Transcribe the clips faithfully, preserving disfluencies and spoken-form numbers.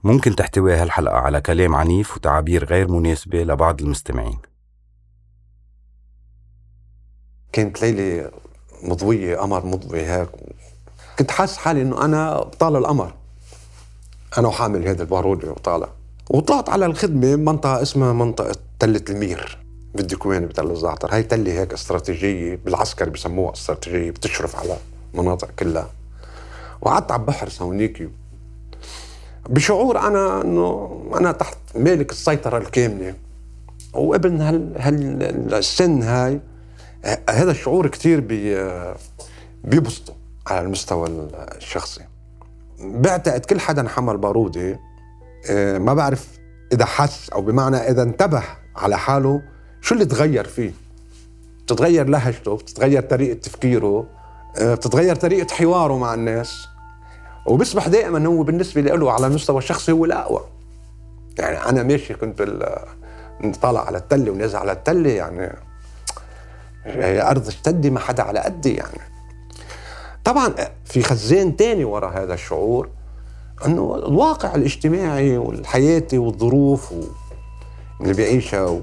ممكن تحتوي هالحلقة على كلام عنيف وتعابير غير مناسبة لبعض المستمعين. كانت ليلة مضوية، قمر مضوي هيك، كنت حاسس حالي إنه أنا بطالع القمر، أنا وحامل هذا البارودة وطالع. وطلعت على الخدمة منطقة اسمها منطقة تلة المير بالدكوان بتل الزعتر. هاي تلة هيك استراتيجية، بالعسكر بسموها استراتيجية، بتشرف على مناطق كلها. وقعدت على البحر سونيكي بشعور أنا إنه أنا تحت مالك السيطرة الكاملة. وابن هال هالسن هاي هذا الشعور كتير بي بيبسطه على المستوى الشخصي. بعتقد كل حدا حمل بارودة ما بعرف إذا حس أو بمعنى إذا انتبه على حاله شو اللي تغير فيه. بتتغير لهجته، بتتغير طريقة تفكيره، بتتغير طريقة حواره مع الناس، وبيصبح دائما هو بالنسبة له على المستوى الشخصي هو الأقوى. يعني أنا ماشي كنت طالع على التلة ونازل على التلة، يعني هي أرض اشتدي ما حدا على قدي. يعني طبعا في خزان تاني وراء هذا الشعور، أنه الواقع الاجتماعي والحياتي والظروف اللي بيعيشها و...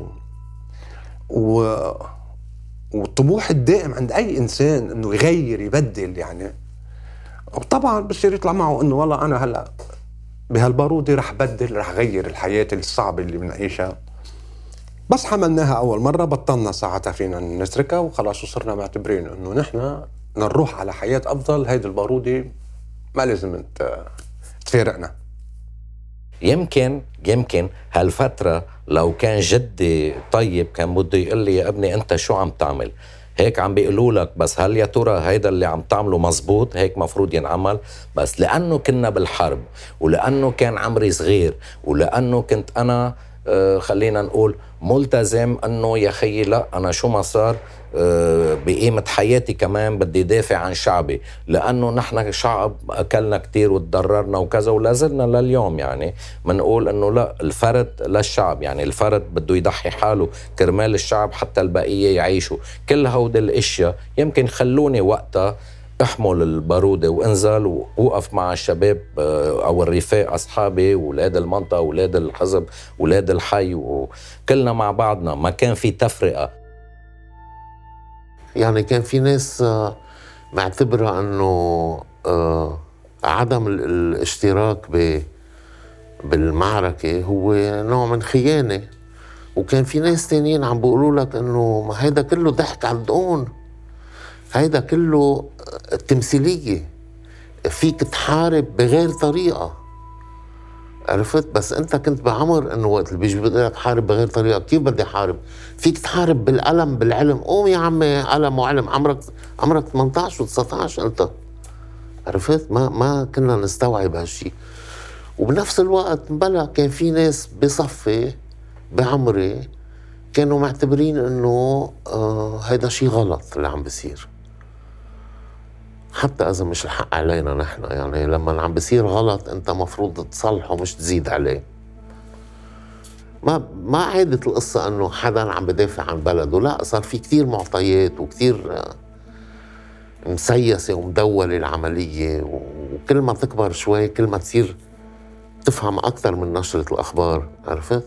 و... والطموح الدائم عند أي إنسان أنه يغير يبدل. يعني وطبعا بصير يطلع معه أنه والله أنا هلأ بهالبارودة رح بدل، رح غير الحياة الصعبة اللي بنعيشها. بس حملناها أول مرة بطلنا ساعتها فينا نتركها وخلاص، وصرنا معتبرين أنه نحن نروح على حياة أفضل. هيدي البارودة ما لازم تفارقنا. يمكن يمكن هالفترة لو كان جدي طيب كان بده يقول لي يا ابني أنت شو عم تعمل هيك، عم بيقولوا لك بس هل يا ترى هيدا اللي عم تعمله مزبوط، هيك مفروض ينعمل. بس لأنه كنا بالحرب، ولأنه كان عمري صغير، ولأنه كنت أنا آه خلينا نقول ملتزم أنه يا خيي لا أنا شو ما صار آه بقيمة حياتي كمان بدي دافع عن شعبي، لأنه نحن شعب أكلنا كتير وتضررنا وكذا ولازلنا لليوم. يعني منقول أنه لا، الفرد للشعب، يعني الفرد بده يضحي حاله كرمال الشعب حتى البقية يعيشوا. كل هود الاشياء يمكن خلوني وقتها احمل البارودة وانزل ووقف مع الشباب او الرفاق اصحابي ولاد المنطقة ولاد الحزب ولاد الحي، وكلنا مع بعضنا، ما كان في تفرقة. يعني كان في ناس معتبرة انه عدم الاشتراك بالمعركة هو نوع من خيانة، وكان في ناس تانيين عم بيقولوا لك انه ما هيدا كله ضحك على الدقون، هيدا كله تمثيلية، فيك تحارب بغير طريقة. عرفت؟ بس انت كنت بعمر انه وقت اللي بيجي بدي لك حارب بغير طريقة، كيف بدي حارب؟ فيك تحارب بالقلم بالعلم. قوم يا عمي قلم وعلم، عمرك عمرك ثمانية عشر وتسعة عشر انت. عرفت؟ ما ما كنا نستوعب هالشي. وبنفس الوقت بلا كان في ناس بصفي بعمري كانوا معتبرين انه آه هيدا شي غلط اللي عم بيصير، حتى اذا مش الحق علينا نحن. يعني لما عم بيصير غلط انت مفروض تصلحه مش تزيد عليه. ما ما عادت القصة انه حدا عم بدافع عن بلده، لا، صار في كتير معطيات وكتير آه مسيسة ومدولة العملية، وكل ما تكبر شوي كل ما تصير تفهم اكثر من نشرة الاخبار. عرفت؟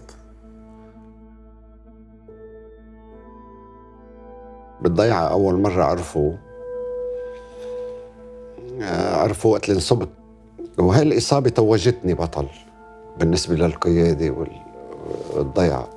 بالضيعة أول مرة عرفوا عرفوا وقت اللي انصبت، وهي الإصابة توجتني بطل بالنسبة للقيادة والضيعة.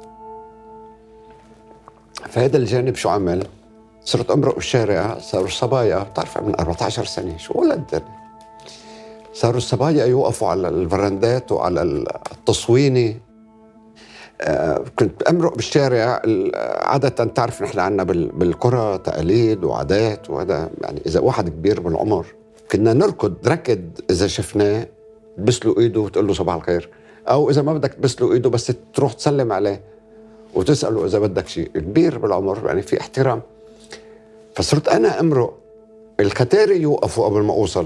فهذا الجانب شو عمل؟ صرت أمرق بالشارع، صاروا الصبايا، بتعرف من أربعة عشر سنة شو ولد، صاروا الصبايا يوقفوا على الفرندات وعلى التصوينة. آه كنت أمرق بالشارع. عادة تعرف نحن عنا بالقرى تقاليد وعادات، وهذا يعني إذا واحد كبير بالعمر كنا نركض ركض إذا شفناه تبسلوا إيده وتقول له صباح الخير، أو إذا ما بدك تبسلوا إيده بس تروح تسلم عليه وتسأله إذا بدك شيء. كبير بالعمر يعني في احترام. فصرت أنا أمرق، الكتاري يوقفوا قبل ما أوصل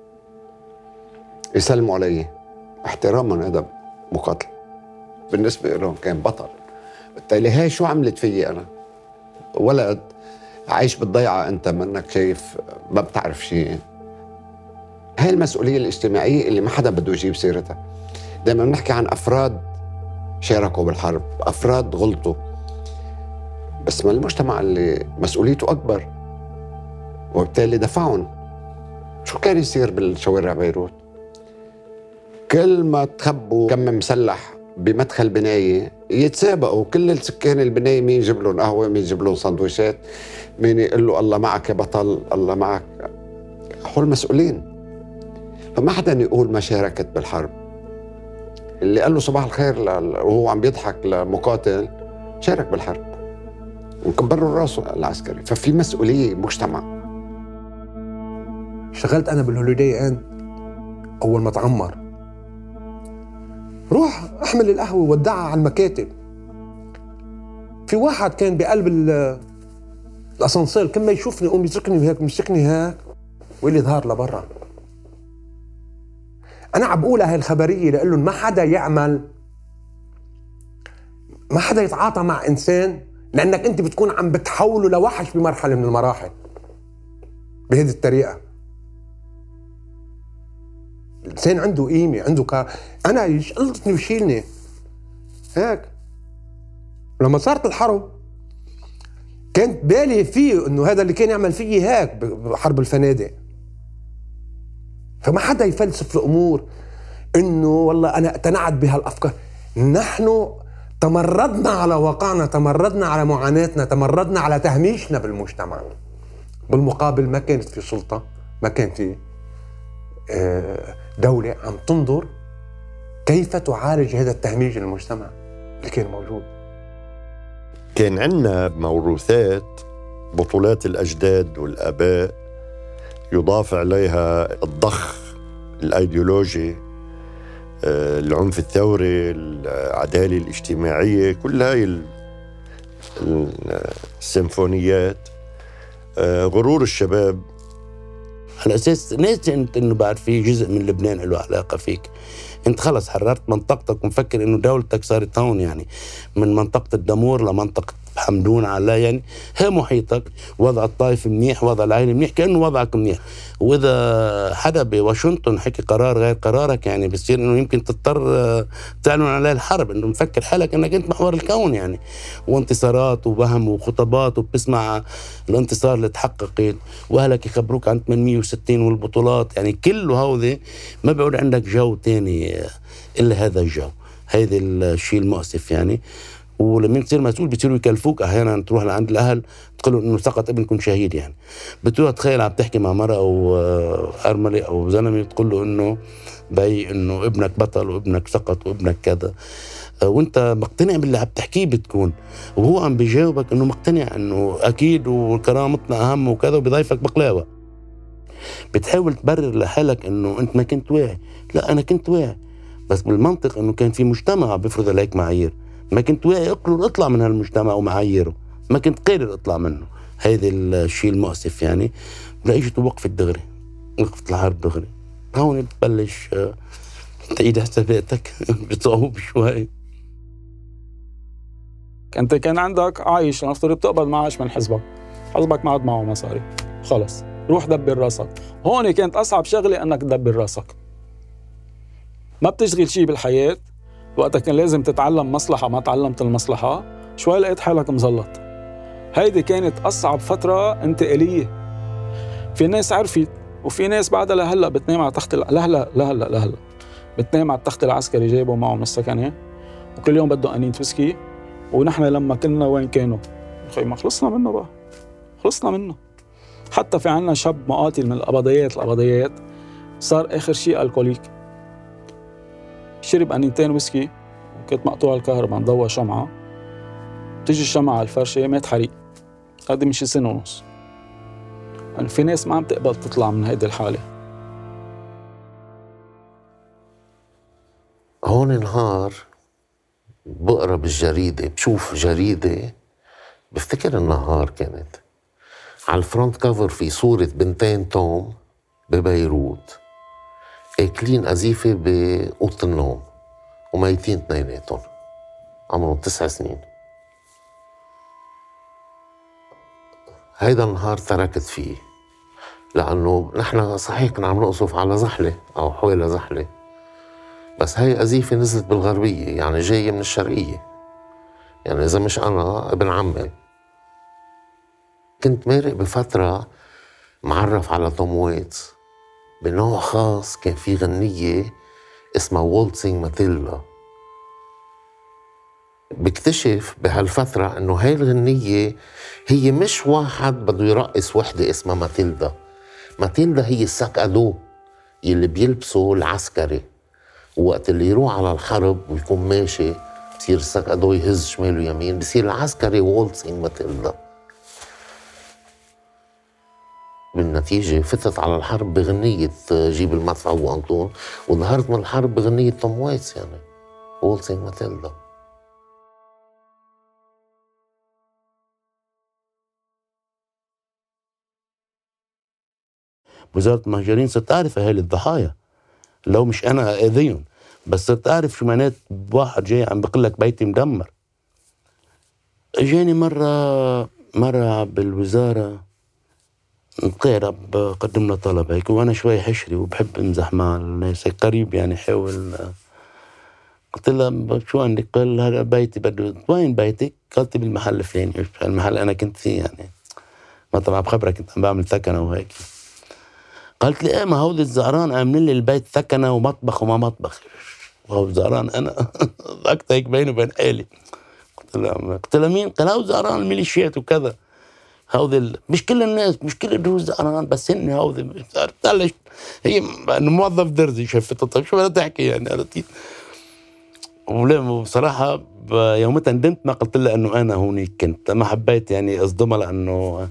يسلموا علي احتراما. هذا مقاتل بالنسبة لهم، كان بطل. بالتالي هاي شو عملت فيي أنا؟ ولد عايش بالضيعة، أنت منك شايف ما بتعرف شيء. هاي المسؤولية الاجتماعية اللي ما حدا بده يجيب سيرتها. دائما بنحكي عن أفراد شاركوا بالحرب، أفراد غلطوا، بس ما المجتمع اللي مسؤوليته أكبر وبالتالي دفعهم. شو كان يصير بالشوارع بيروت؟ كل ما تخبوا كم مسلح بمدخل بناية يتسابقوا كل السكان البناية، مين يجيب لهم قهوة، مين يجيب لهم سندويشات، مين يقول له الله معك يا بطل، الله معك. حول مسؤولين. فما حدا يقول ما شاركت بالحرب. اللي قال له صباح الخير وهو عم بيضحك لمقاتل شارك بالحرب وكبروا راسه العسكري. ففي مسؤولية مجتمع. اشتغلت أنا بالهوليداي إن أول ما تعمر، روح أحمل القهوة وودعها على المكاتب. في واحد كان بقلب الأسانسير كل ما يشوفني يقوم يتركني هيك يمسكني هيك ويلي ظهر لبرا. أنا عم بقولها هاي الخبرية لأقول لهم ما حدا يعمل، ما حدا يتعاطى مع إنسان، لأنك أنت بتكون عم بتحوله لوحش بمرحلة من المراحل بهذه الطريقة. الإنسان عنده قيمة، عنده كار. أنا يشقلطني ويشيلني هيك. لما صارت الحرب كانت بالي فيه إنه هذا اللي كان يعمل فيي هيك بحرب الفنادق. فما حدا يفلسف الأمور إنه والله أنا اقتنعت بهالأفكار. نحن تمردنا على واقعنا، تمردنا على معاناتنا، تمردنا على تهميشنا بالمجتمع. بالمقابل ما كانت في سلطة، ما كان في دولة عم تنظر كيف تعالج هذا التهميش المجتمع اللي كان موجود. كان عندنا موروثات بطولات الأجداد والآباء يضاف عليها الضخ الأيديولوجي، العنف الثوري، العدالة الاجتماعية، كل هاي السيمفونيات، غرور الشباب. على أساس ناسي أنت إنه بعد في جزء من لبنان له علاقة فيك. أنت خلص حررت منطقتك ومفكر إنه دولتك صارت هون، يعني من منطقة الدمور لمنطقة حمدون على، يعني هي محيطك، وضع الطائف منيح، وضع العائلة منيح، كأنه وضعك منيح. وإذا حدا بواشنطن حكي قرار غير قرارك، يعني بصير إنه يمكن تضطر تعلن عليه الحرب، إنه مفكر حالك إنك أنت محور الكون يعني، وانتصارات ووهم وخطبات، وبتسمع الانتصار اللي تحققت، وأهلك يخبروك عن ثمانمية وستين والبطولات، يعني كله هذا ما بيعود عندك جو تاني إلا هذا الجو. هذا الشيء المؤسف يعني. ولما تصير مسؤول بيصيروا يكلفوك احيانا تروح لعند الاهل تقول انه سقط ابنكم شهيد، يعني بتروح تخيل عم تحكي مع مرأة او ارمله او زلمه تقول له انه بي انه ابنك بطل وابنك سقط وابنك كذا، وانت مقتنع باللي عم تحكيه بتكون، وهو عم بيجاوبك انه مقتنع انه اكيد وكرامتنا اهم وكذا، وبيضيفك بقلاوه. بتحاول تبرر لحالك انه انت ما كنت واعي. لا، انا كنت واعي، بس بالمنطق انه كان في مجتمع بيفرض عليك معايير. ما كنت واعي اقرر اطلع من هالمجتمع ومعاييره، ما كنت قادر اطلع منه. هذا الشيء المؤسف يعني. لقيت وقفت دغري، وقفت الحرب دغري. هون بتبلش تعيد حساباتك بصعوبة شوي. انت كان عندك عايش لنفترض بتقبض معاش من حزبك، حزبك ما عاد معه مصاري، خلص روح دبر راسك. هون كانت اصعب شغله انك تدبر راسك. ما بتشغل شيء بالحياه، وقتها كان لازم تتعلم مصلحة، ما تعلمت المصلحة، شوي لقيت حالك مزلط. هيدي كانت أصعب فترة انتقالية. في ناس عرفت، وفي ناس بعدها لهلا بتنام على تخت لهلا لهلا لهلا بتنام على التخت العسكري جايبه معه من السكنة، وكل يوم بده أنين ويسكي. ونحن لما كنا وين كانوا؟ أخي ما خلصنا منه بقى، خلصنا منه. حتى في عنا شاب مقاتل من القبضيات القبضيات صار آخر شيء الكوليك، شرب أنينتين ويسكي، وكانت مقطوع الكهرباء مضوى شمعة، تيجي الشمعة على الفرشة مات حريق. هذا من شي سنة ونص. يعني في ناس ما عم تقبل تطلع من هيدي الحالة. هون نهار بقرا بالجريدة، بشوف جريدة، بفتكر النهار كانت على الفرونت كفر في صورة بنتين توم ببيروت اكلين قذيفة بأوضة النوم وميتين اثنيناتهم عمرهم تسع سنين. هيدا النهار تركت فيه، لأنه نحن صحيح كنا عم نقصف على زحلة أو حوالي زحلة، بس هاي أزيفة نزلت بالغربية، يعني جاية من الشرقية، يعني إذا مش أنا ابن عمي. كنت مارق بفترة معرف على توم ويتس بنوع خاص، كان في غنية اسمها والتسينج ماتيلدا. بكتشف بهالفترة انه هاي الغنية هي مش واحد بده يرقص وحدة اسمها ماتيلدا. ماتيلدا هي الساك ادو يلي بيلبسه العسكري، وقت اللي يروح على الحرب ويكون ماشي بصير الساك ادو يهز شمال ويمين، بصير العسكري والتسينج ماتيلدا. بالنتيجة فتت على الحرب بغنية جيب المدفع وأنطون، وظهرت من الحرب بغنية توم ويتس، يعني والتسينج ماتيلدا. وزارة المهجرين صرت أعرف أهالي الضحايا، لو مش أنا أذيهم، بس صرت أعرف شو معنات واحد جاي عم بقول لك بيتي مدمر. اجاني مرة مرة بالوزارة قاعد بقدم له طلب هيك، وأنا شوي حشري وبحب امزح مع الناس هيك قريب، يعني حاول. قلت له شو عندك؟ قال هذا بيتي بده. وين بيتك؟ قلت بالمحل الفلاني. المحل أنا كنت فيه، يعني ما طبعا بخبرك كنت عم بعمل ثكنة وهيك. قالت لي ايه ما هو الزعران عاملين لي البيت ثكنة ومطبخ وما مطبخ. وهو الزعران انا ضحكت هيك بيني وبين حالي. قلت له قلت له مين؟ قال هو زعران الميليشيات وكذا. هودي مش كل الناس، مش كل الدروز زعران، بس هن هودي بلش هي انه موظف درزي. شفت طيب شو بدها تحكي يعني؟ عرفتي؟ وبصراحة يومتها ندمت ما قلت لها انه انا هونيك كنت، ما حبيت يعني اصدمها لانه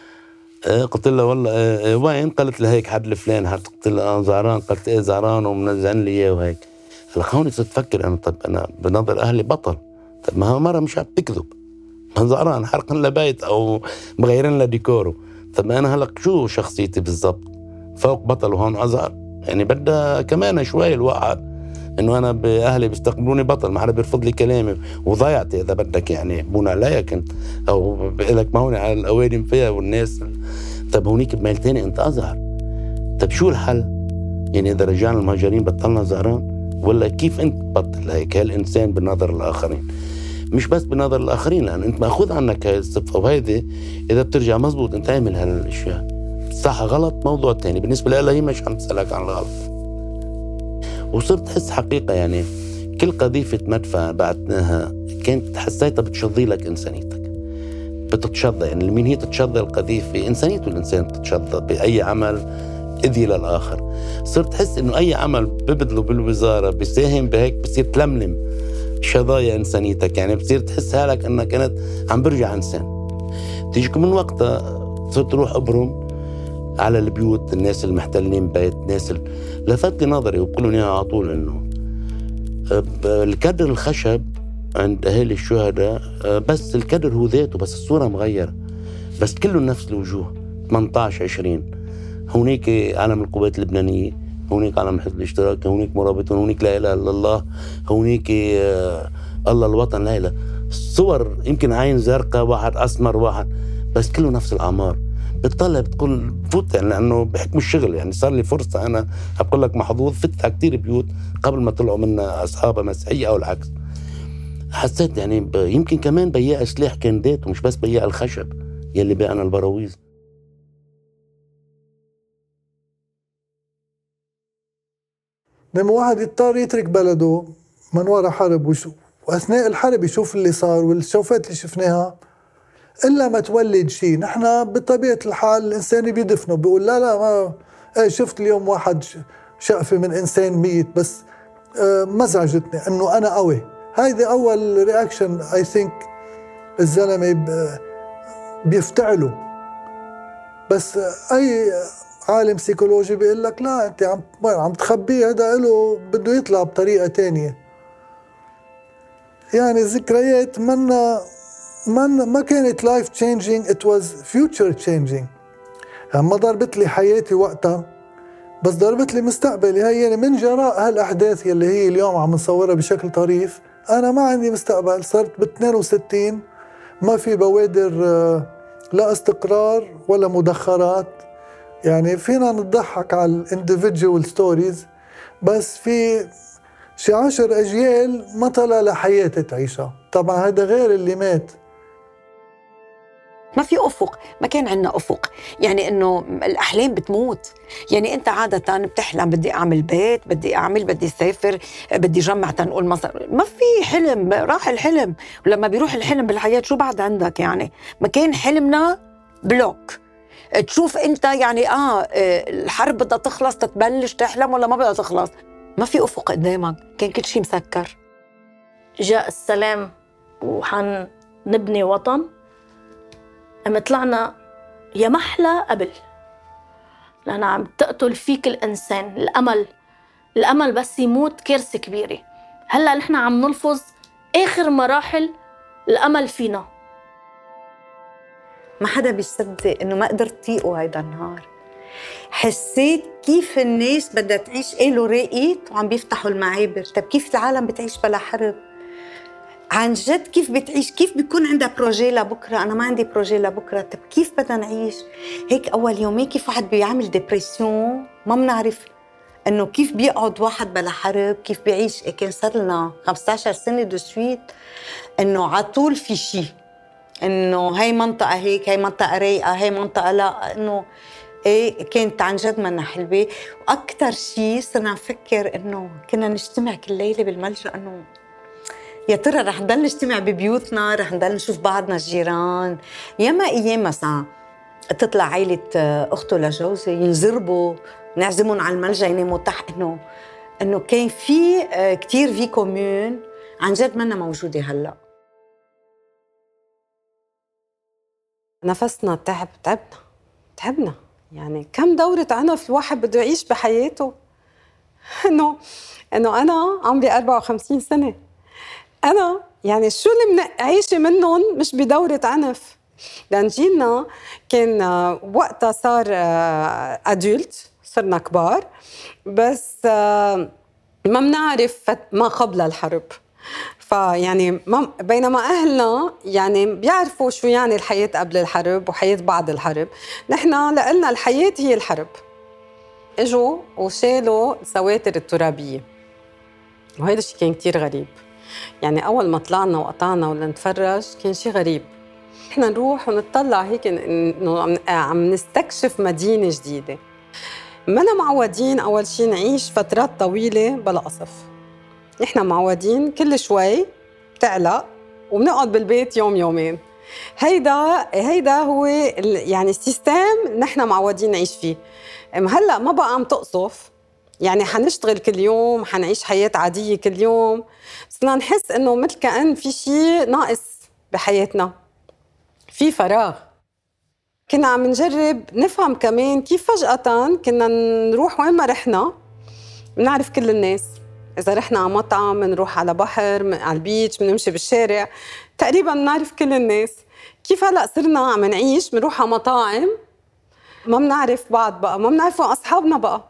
قلت له والله وين؟ قالت لي هيك حد الفلان حد. قلت له اه زعران. قالت ايه زعران ومنزعن لي اياه وهيك. هلا هون صرت افكر انا طب انا بنظر اهلي بطل، طب ما هو مره مش عم تكذب، ما زعران حرقن له بيت او مغيرين له ديكوره. طب ما انا هلا شو شخصيتي بالضبط؟ فوق بطل وهون ازهر، يعني بدها كمان شوي الواحد انه انا باهلي بيستقبلوني بطل، ما حدا بيرفض لي كلامي وضيعتي اذا بدك، يعني يحبون عليا كنت او بقول لك ما هون على الاوادم فيها والناس. طب هونيك بميل تاني انت ازهر، طب شو الحل؟ يعني اذا رجعنا المهاجرين بطلنا زهران ولا كيف انت تبطل هيك؟ هالانسان بنظر الاخرين، مش بس بنظر الاخرين، لان انت ماخذ عنك هاي الصفه، وهيدي اذا بترجع مزبوط انت عامل هالاشياء صح غلط موضوع تاني. بالنسبه لها هي مش عم تسالك عن الغلط. وصرت احس حقيقه يعني كل قذيفه مدفع بعتناها كانت حسيتها بتشظي لك انسانيتك، بتتشظى. يعني لمين هي تتشظى القذيفه؟ انسانيته الانسان بتتشظى باي عمل اذي للاخر. صرت احس انه اي عمل ببذله بالوزاره بيساهم بهيك بصير تلملم شظايا انسانيتك، يعني بصير تحس حالك انك كانت عم برجع انسان. تيجي من وقتها صرت اروح ابرم على البيوت، الناس المحتلين بيت، ناس لفت لي نظري وبقولوا لي على طول انه الكدر الخشب عند اهالي الشهداء بس الكدر هو ذاته، بس الصوره مغيره، بس كله نفس الوجوه ثمانية عشر عشرين. هونيك علم القوات اللبنانيه، هونيك علم حزب الاشتراك، هونيك مرابطون، هونيك لا اله الا الله، هونيك آه الله الوطن لا اله. الصور يمكن عين زرقاء واحد اسمر واحد، بس كله نفس الاعمار. بتطلع بتقول فوت، يعني لانه بحكم الشغل يعني صار لي فرصه انا بقول لك محظوظ فتت على كثير بيوت قبل ما طلعوا منا اصحابها مسيحيه او العكس. حسيت يعني يمكن كمان بياع سلاح كان ذاته مش بس بياع الخشب يلي باعنا البراويز. لما واحد يضطر يترك بلده من وراء حرب وشو واثناء الحرب يشوف اللي صار والشوفات اللي شفناها، الا ما تولد شيء. نحن بطبيعه الحال الانسان بيدفنه، بيقول لا لا ما ايه شفت اليوم واحد شقفه من انسان ميت، بس آه مزعجتني انه انا قوي. هيدي اول رياكشن اي ثينك الزلمه بيفتعله. بس اي عالم سيكولوجي بيقول لك لا انت عم عم تخبيه، هذا له بده يطلع بطريقه تانية. يعني الذكريات منا من ما كانت life changing, it was future changing. يعني ما ضربت لي حياتي وقتها، بس ضربت لي مستقبلي. هي يعني من جراء هالأحداث يلي هي اليوم عم نصورها بشكل طريف أنا ما عندي مستقبل. صرت ب اثنين وستين ما في بوادر لا استقرار ولا مدخرات. يعني فينا نضحك على individual stories، بس في شي عشر أجيال ما طلع لحياة تعيشها. طبعا هذا غير اللي مات. ما في أفق، ما كان عندنا أفق، يعني إنه الأحلام بتموت. يعني أنت عادة بتحلم بدي أعمل بيت، بدي أعمل، بدي أسافر، بدي جمع تنقول مصر، ما في حلم، راح الحلم. ولما بيروح الحلم بالحياة شو بعد عندك؟ يعني ما كان حلمنا بلوك. تشوف أنت يعني آه الحرب بدها تخلص تتبلش تحلم ولا ما بدها تخلص، ما في أفق قدامك، كان كل شيء مسكر. جاء السلام وحنبني وطن، أما طلعنا يا محلى قبل، لأن عم تقتل فيك الإنسان الأمل. الأمل بس يموت كارثة كبيرة. هلأ نحن عم نلفظ آخر مراحل الأمل فينا. ما حدا بيصدق إنه ما قدرت طيقه هيدا النهار. حسيت كيف الناس بدها تعيش، قالوا راقيت وعم بيفتحوا المعابر. طب كيف العالم بتعيش بلا حرب؟ عن جد كيف بتعيش؟ كيف بيكون عندها بروجي لبكرة؟ أنا ما عندي بروجي لبكرة. طب كيف بدنا نعيش؟ هيك أول يومين كيف واحد بيعمل ديبريسيون، ما بنعرف إنه كيف بيقعد واحد بلا حرب، كيف بيعيش. كان صار لنا خمسة عشر سنة دو سويت إنه عطول في شيء، إنه هاي منطقة هيك، هاي منطقة رايقة، هاي منطقة لا. إنه إيه كانت عن جد منا حلوة. وأكتر شيء صرنا نفكر إنه كنا نجتمع كل ليلة بالملجأ، إنه يا ترى رح نضل نجتمع ببيوتنا، رح نضل نشوف بعضنا الجيران. ياما ايام مثلا تطلع عائله اخته لجوزي ينزربوا، نعزمهم على الملجأ يناموا تحت. انه انه كان في كتير في كوميون عن جد منا موجوده هلا. نفسنا تعب، تعبنا تعبنا يعني كم دورة عنف الواحد بده يعيش بحياته. انه انه انا عمري أربعة وخمسين سنة، أنا يعني شو اللي منعيشة منهم مش بدورة عنف. لأن جيلنا كان وقتها صار أدولت، صرنا كبار، بس ما منعرف ما قبل الحرب. فيعني بينما أهلنا يعني بيعرفوا شو يعني الحياة قبل الحرب وحياة بعد الحرب، نحن لقلنا الحياة هي الحرب. اجوا وشالوا السواتر الترابية، وهذا الشيء كان كتير غريب. يعني أول ما طلعنا وقطعنا ولا نتفرج كان شيء غريب. إحنا نروح ونطلع هيك إنه عم نستكشف مدينة جديدة. منا معودين أول شيء نعيش فترات طويلة بلا قصف. إحنا معودين كل شوي بتعلق وبنقعد بالبيت يوم يومين. هيدا هيدا هو يعني السيستم نحن معودين نعيش فيه. هلأ ما بقى عم تقصف، يعني حنشتغل كل يوم، حنعيش حياة عادية كل يوم، بس نحس إنه مثل كأن في شيء ناقص بحياتنا، في فراغ. كنا عم نجرب نفهم كمان كيف فجأة كنا نروح وين ما رحنا بنعرف كل الناس. إذا رحنا على مطعم، نروح على بحر، على البيتش، بنمشي بالشارع، تقريباً بنعرف كل الناس. كيف هلأ صرنا عم نعيش بنروح على مطاعم ما بنعرف بعض بقى، ما بنعرف أصحابنا بقى،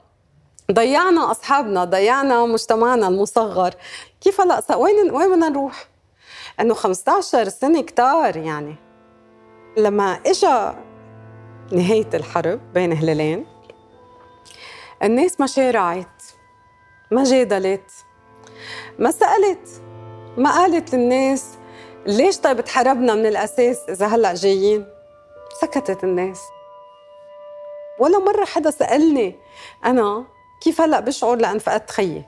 ضيعنا أصحابنا، ضيعنا مجتمعنا المصغر. كيف هلأ وين وين بدنا نروح؟ إنه خمسة عشر سنة كتار. يعني لما إجا نهاية الحرب بين هلالين، الناس ما شارعت، ما جادلت، ما سألت، ما قالت للناس ليش طيب تحاربنا من الأساس إذا هلأ جايين. سكتت الناس. ولا مرة حدا سألني أنا كيف هلأ بشعر لأن فقدت خيي.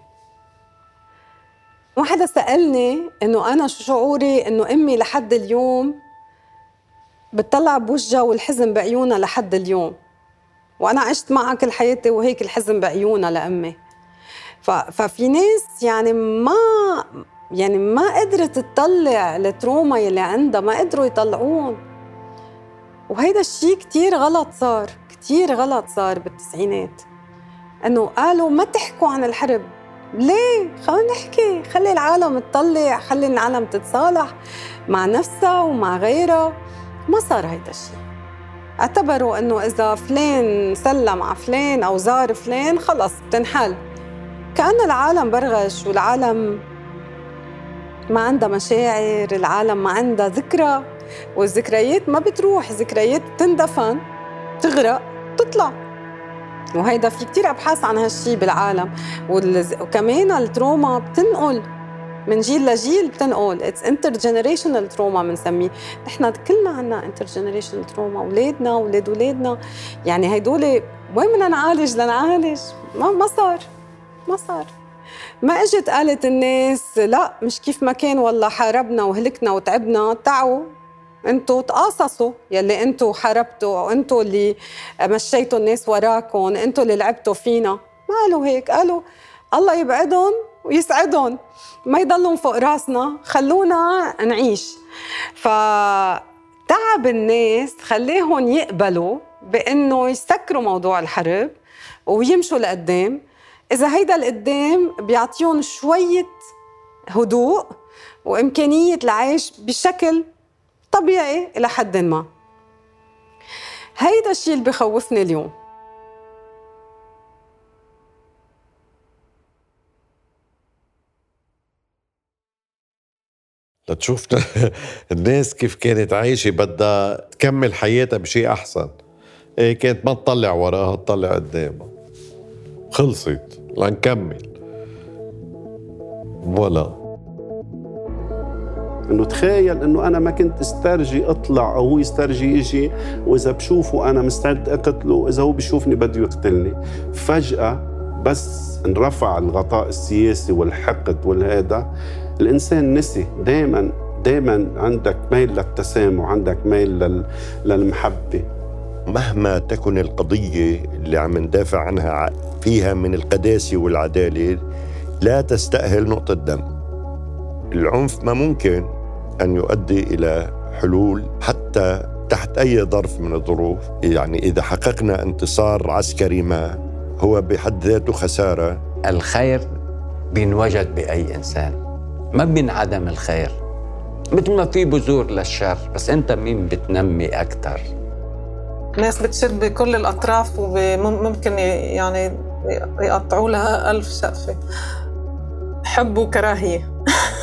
ما حدا سألني إنه أنا شو شعوري إنه أمي لحد اليوم بتطلع بوجهها والحزن بعيونها لحد اليوم، وأنا عشت معها كل حياتي وهيك الحزن بعيونها لأمي. ففي ناس يعني ما يعني ما قدرت تطلع التروما يلي عندها، ما قدروا يطلعون. وهيدا الشيء كتير غلط صار، كتير غلط صار بالتسعينات. إنه قالوا ما تحكوا عن الحرب. ليه؟ خلينا نحكي، خلي العالم تطلع، خلي العالم تتصالح مع نفسها ومع غيرها. ما صار هيدا الشيء. اعتبروا إنه إذا فلان سلم على فلان أو زار فلان خلص بتنحل. كأن العالم برغش والعالم ما عندها مشاعر، العالم ما عندها ذكرى، والذكريات ما بتروح، ذكريات بتندفن، تغرق، تطلع. وهيدا في كتير أبحاث عن هالشي بالعالم. وكمان التروما بتنقل من جيل لجيل، بتنقل اتس انترجنريشنال تروما بنسميه نحن. كلنا عنا انترجنريشنال تروما، اولادنا اولاد اولادنا، يعني هيدول وين بدنا نعالج لنعالج؟ ما ما صار ما صار ما اجت قالت الناس لا مش كيف ما كان، والله حاربنا وهلكنا وتعبنا، تعوا انتوا تقاصصوا يلي انتوا حاربتوا، انتوا اللي مشيتوا الناس وراكم، انتوا اللي لعبتوا فينا. ما قالوا هيك، قالوا الله يبعدهم ويسعدهم، ما يضلون فوق راسنا، خلونا نعيش. فتعب الناس خليهم يقبلوا بأنه يسكروا موضوع الحرب ويمشوا لقدام. إذا هيدا القدام بيعطيهم شوية هدوء وإمكانية العيش بشكل طبيعي إلى حد ما. هيدا الشيء اللي بخوفني اليوم. لتشوفنا الناس كيف كانت عايشة بدها تكمل حياتها بشيء أحسن. إيه كانت ما تطلع وراها، تطلع قدامها. خلصت لنكمل ولا إنه تخيل إنه أنا ما كنت استرجي أطلع أو هو يسترجي يجي، وإذا بشوفه أنا مستعد أقتله، إذا هو بشوفني بده يقتلني. فجأة بس انرفع الغطاء السياسي والحقد والهذا، الإنسان نسي. دايماً دايماً عندك ميل للتسامح، عندك ميل لل... للمحبة. مهما تكن القضية اللي عم ندافع عنها فيها من القداسة والعدالة، لا تستأهل نقطة دم. العنف ما ممكن أن يؤدي إلى حلول حتى تحت أي ظرف من الظروف. يعني إذا حققنا انتصار عسكري ما، هو بحد ذاته خسارة. الخير بينوجد بأي إنسان، ما بينعدم الخير. مثل ما في بذور للشر، بس أنت مين بتنمي أكتر؟ ناس بتشد بكل الأطراف وممكن يعني يقطعوا لها ألف شقفة. حب وكراهية.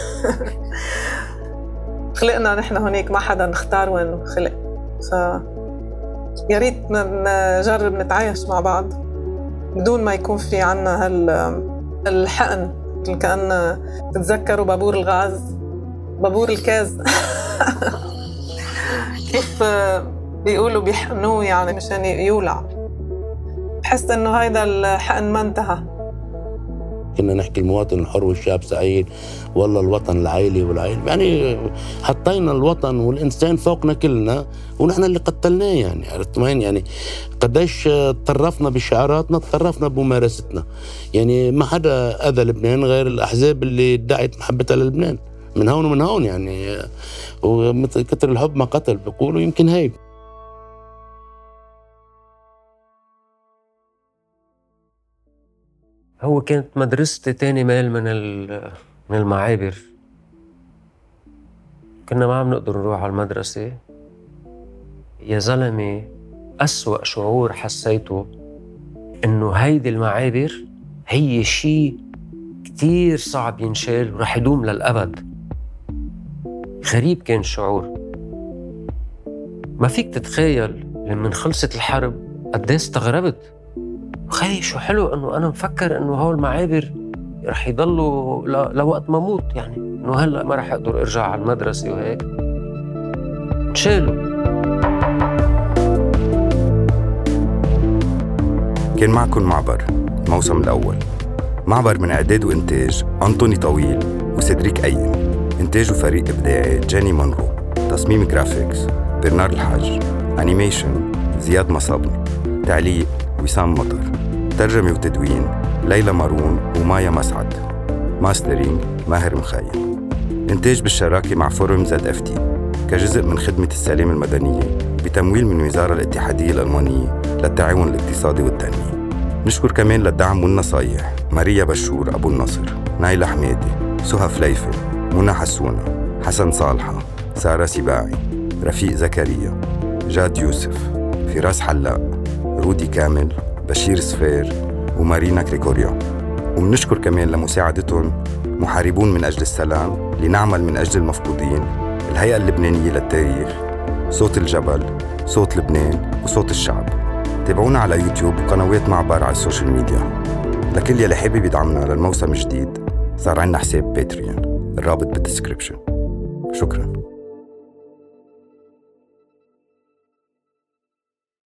خلقنا نحن هناك، ما حدا نختار وين خلق. ف يا ريت نجرب نتعايش مع بعض بدون ما يكون في عنا هالحقن. كأن تتذكروا بابور الغاز، بابور الكاز. كيف بيقولوا بيحقنوه يعني مشان يولع. بحس انه هيدا الحقن ما انتهى. كنا نحكي المواطن الحر والشاب سعيد، والله الوطن العائلي والعائلي، يعني حطينا الوطن والإنسان فوقنا كلنا، ونحن اللي قتلناه. يعني عرفت وين؟ يعني قديش تطرفنا بشعاراتنا، تطرفنا بممارستنا. يعني ما حدا أذى لبنان غير الأحزاب اللي ادعت محبتها للبنان من هون ومن هون. يعني ومثل كتر الحب ما قتل بيقولوا، يمكن هيك. هو كانت مدرستي تاني ميل من من المعابر. كنا ما عم نقدر نروح على المدرسة. يا زلمة أسوأ شعور حسيته إنه هيدي المعابر هي شيء كتير صعب ينشال ورح يدوم للأبد. غريب كان الشعور. ما فيك تتخيل لما خلصت الحرب قد ايه استغربت. خي شو حلو انه انا مفكر انه هول المعابر رح يضلوا لوقت ما موت، يعني انه هلا ما رح اقدر ارجع على المدرسه وهيك. انشالوا. كان معكم معبر الموسم الأول. معبر من إعداد وإنتاج أنطوني طويل وسيدريك أيم. إنتاج وفريق إبداعي جاني مونرو. تصميم جرافيكس برنار الحاج. أنيميشن زياد مصابني. تعليق وسام مطر. ترجمة وتدوين ليلى مارون ومايا مسعد. ماسترينج ماهر مخيل. إنتاج بالشراكة مع فورم زد اف تي كجزء من خدمة السلام المدنية بتمويل من الوزارة الاتحادية الألمانية للتعاون الاقتصادي والتنمية. نشكر كمان للدعم والنصايح ماريا بشور أبو النصر، نايلة حميدي، سهى فليفل، منى حسونة، حسن صالحة، سارة سباعي، رفيق زكريا، جاد يوسف، فراس حلاق، رودي كامل، بشير سفير ومارينا كريكوريا. ومنشكر كمان لمساعدتهم محاربون من أجل السلام لنعمل من أجل المفقودين، الهيئة اللبنانية للتاريخ، صوت الجبل، صوت لبنان وصوت الشعب. تابعونا على يوتيوب وقنوات معبر على السوشيال ميديا. لكل يلي حابب يدعمنا للموسم الجديد صار عنا حساب باتريون، الرابط بالدسكريبشن. شكراً.